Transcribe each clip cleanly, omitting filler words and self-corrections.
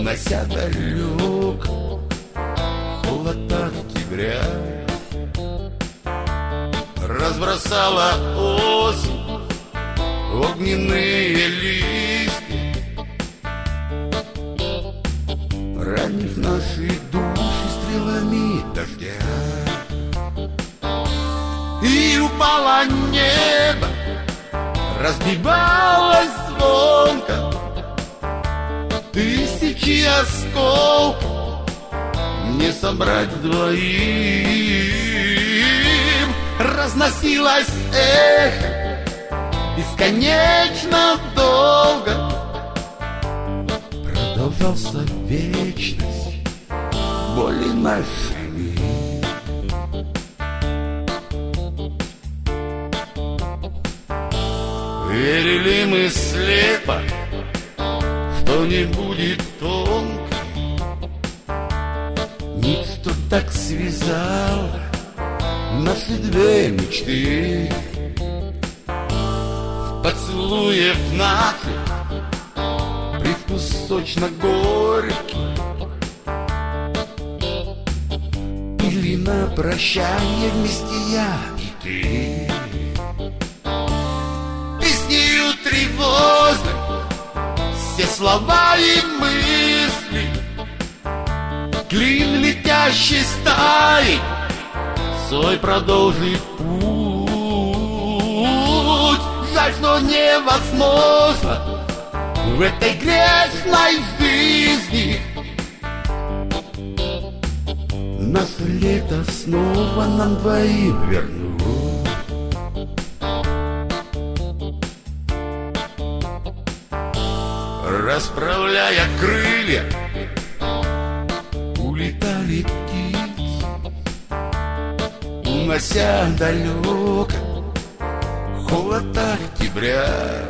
унося далек холод октября. Разбросала осень огненные листья, ранив наши души стрелами дождя. И упало небо, разбивалось звонко, тысячи осколков не собрать двоим. Разносилось эхо бесконечно долго, продолжался вечность боли нашими. Верили мы слепо, что не будет тонко, нить, что так связала наши две мечты. Поцелуев наших привкус сочно-горький, или на прощание вместе я и ты. Песнею тревожной все слова и мысли, клин летящей стаи свой продолжит путь. Жаль, что невозможно в этой грешной жизни наше лето снова нам двоим вернуть. Расправляя крылья, улетали птицы, унося далеко холод октября.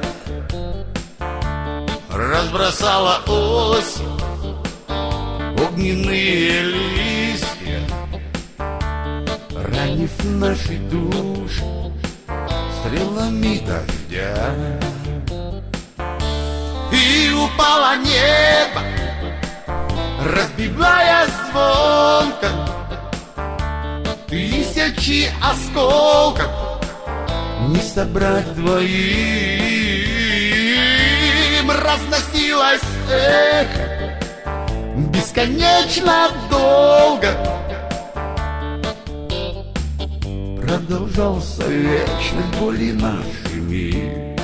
Разбросала осень огненные листья, ранив наши души стрелами дождя. И упало небо, разбивая звонко, тысячи осколков не собрать двоим. Разносилось эхо бесконечно долго, продолжался вечность боли нашими.